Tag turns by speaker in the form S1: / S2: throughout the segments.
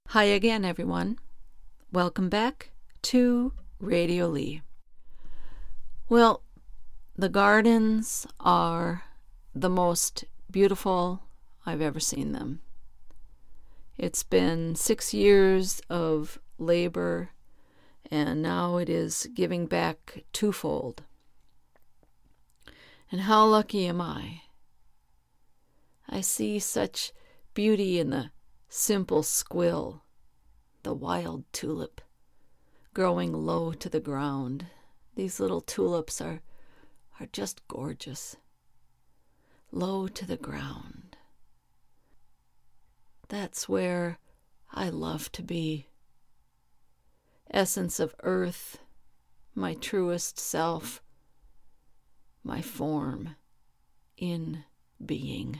S1: Hi again, everyone. Welcome back to Radio Lee. Well, the gardens are the most beautiful I've ever seen them. It's been 6 years of labor, and now it is giving back twofold. And how lucky am I? I see such beauty in the simple squill, the wild tulip, growing low to the ground. These little tulips are just gorgeous. Low to the ground. That's where I love to be. Essence of earth, my truest self, my form in being.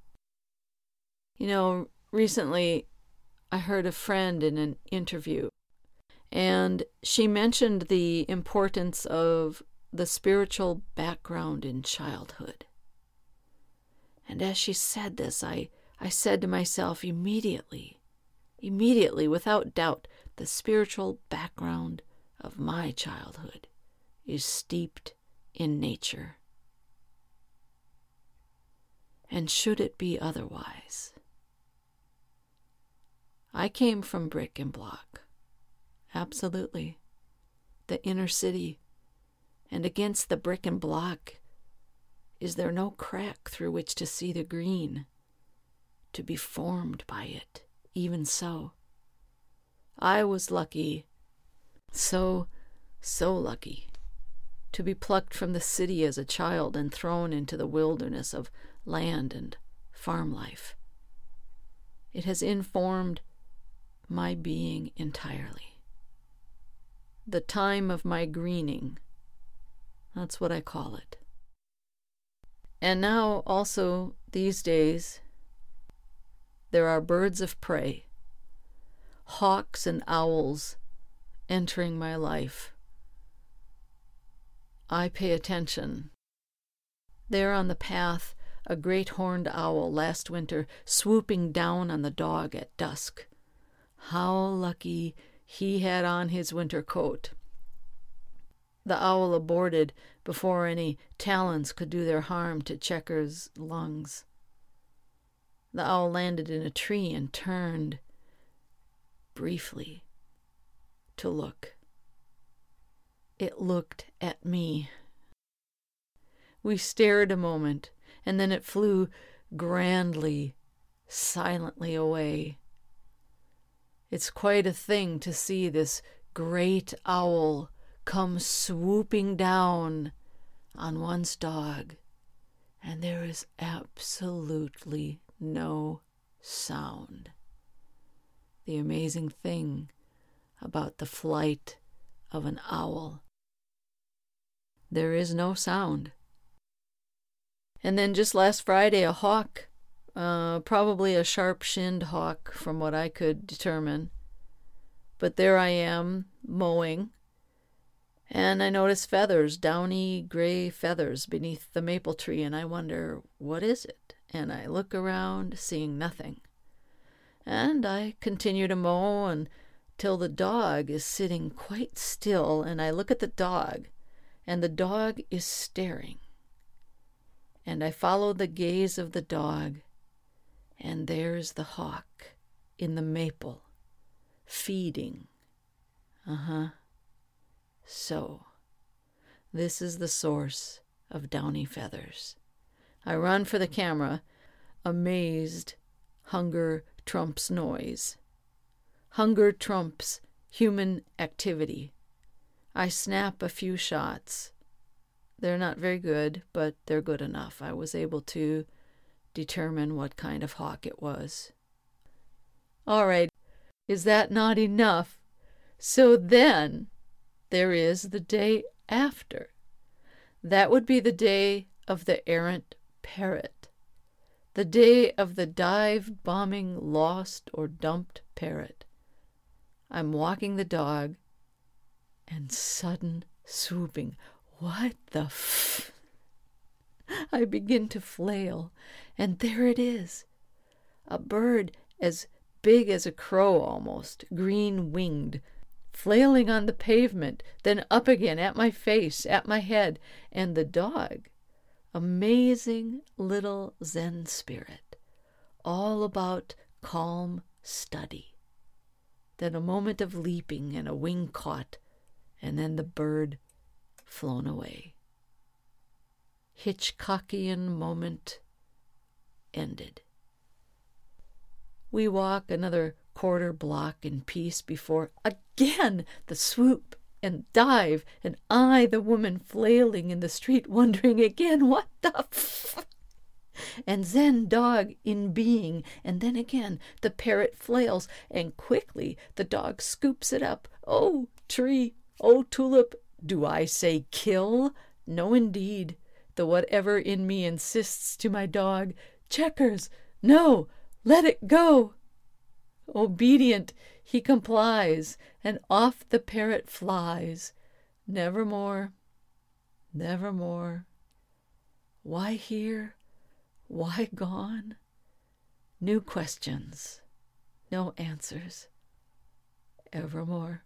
S1: Recently I heard a friend in an interview, and she mentioned the importance of the spiritual background in childhood. And as she said this, I said to myself immediately, without doubt, the spiritual background of my childhood is steeped in nature. And should it be otherwise? I came from brick and block. Absolutely. The inner city. And against the brick and block, is there no crack through which to see the green, to be formed by it? Even so, I was lucky, so lucky, to be plucked from the city as a child and thrown into the wilderness of land and farm life. It has informed my being entirely. The time of my greening, that's what I call it. And now also these days, there are birds of prey, hawks and owls entering my life. I pay attention. There on the path, a great horned owl last winter swooping down on the dog at dusk. How lucky he had on his winter coat. The owl aborted before any talons could do their harm to Checker's lungs. The owl landed in a tree and turned briefly to look. It looked at me. We stared a moment, and then it flew grandly, silently away. It's quite a thing to see this great owl come swooping down on one's dog, and there is absolutely no sound. The amazing thing about the flight of an owl. There is no sound. And then just last Friday, a hawk, probably a sharp-shinned hawk from what I could determine. But there I am, mowing, and I notice feathers, downy gray feathers beneath the maple tree, and I wonder, what is it? And I look around, seeing nothing. And I continue to mow until the dog is sitting quite still, and I look at the dog, and the dog is staring. And I follow the gaze of the dog, and there's the hawk in the maple, feeding. So, this is the source of downy feathers. I run for the camera, amazed. Hunger trumps noise. Hunger trumps human activity. I snap a few shots. They're not very good, but they're good enough. I was able to determine what kind of hawk it was. All right, is that not enough? So then there is the day after. That would be the day of the errant parrot, the day of the dive-bombing lost or dumped parrot. I'm walking the dog, and sudden swooping. What the I begin to flail, and there it is, a bird as big as a crow almost, green-winged, flailing on the pavement, then up again at my face, at my head. And the dog, amazing little Zen spirit, all about calm study. Then a moment of leaping and a wing caught, and then the bird flown away. Hitchcockian moment ended. We walk another quarter block in peace before again the swoop and dive, and I, the woman flailing in the street, wondering again, what the and Zen dog in being, and then again the parrot flails, and quickly the dog scoops it up. Oh, tree, oh, tulip, do I say kill? No, indeed. The whatever in me insists to my dog, checkers, no, let it go. Obedient, he complies, and off the parrot flies. Nevermore, nevermore. Why here? Why gone? New questions, no answers. Evermore.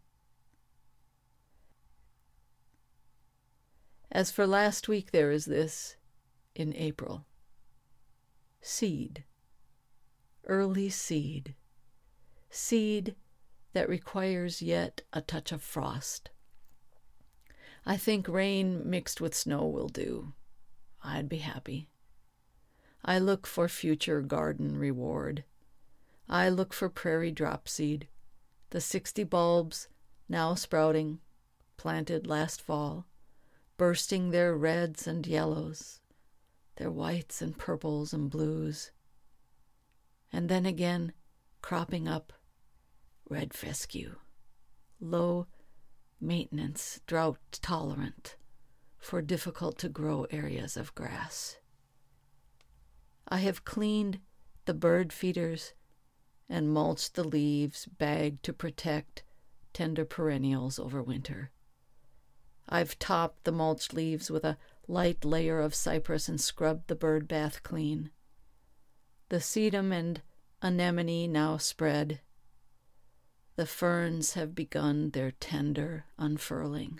S1: As for last week, there is this, in April. Seed. Early seed. Seed that requires yet a touch of frost. I think rain mixed with snow will do. I'd be happy. I look for future garden reward. I look for prairie drop seed, the 60 bulbs now sprouting, planted last fall, bursting their reds and yellows, their whites and purples and blues, and then again cropping up red fescue, low maintenance, drought tolerant, for difficult to grow areas of grass. I have cleaned the bird feeders and mulched the leaves, bagged to protect tender perennials over winter. I've topped the mulched leaves with a light layer of cypress and scrubbed the bird bath clean. The sedum and anemone now spread. The ferns have begun their tender unfurling.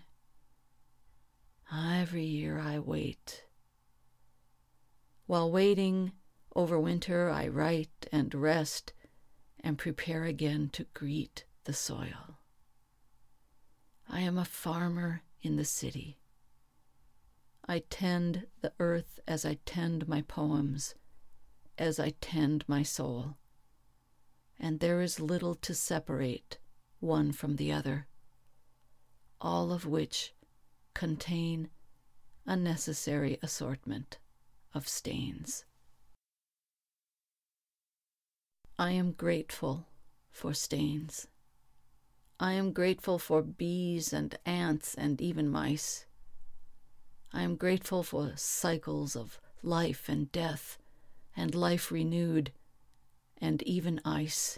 S1: Every year I wait. While waiting over winter, I write and rest and prepare again to greet the soil. I am a farmer in the city. I tend the earth as I tend my poems, as I tend my soul, and there is little to separate one from the other, all of which contain a necessary assortment of stains. I am grateful for stains. I am grateful for bees and ants and even mice. I am grateful for cycles of life and death and life renewed and even ice.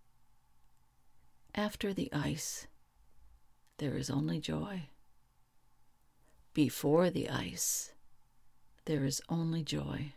S1: After the ice, there is only joy. Before the ice, there is only joy.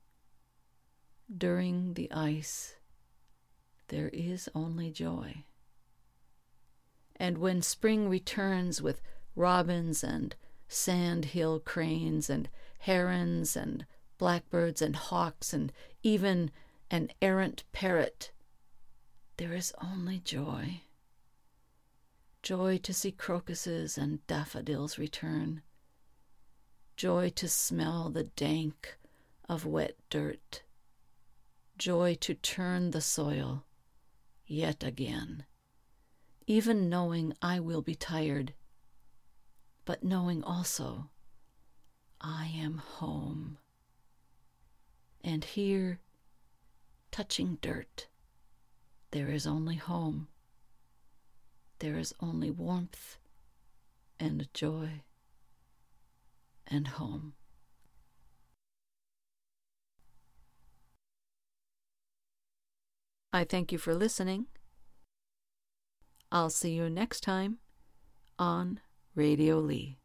S1: During the ice, there is only joy. And when spring returns with robins and sand-hill cranes and herons and blackbirds and hawks and even an errant parrot, there is only joy. Joy to see crocuses and daffodils return. Joy to smell the dank of wet dirt. Joy to turn the soil yet again, even knowing I will be tired, but knowing also I am home. And here, touching dirt, there is only home. There is only warmth and joy and home. I thank you for listening. I'll see you next time on Radio Lee.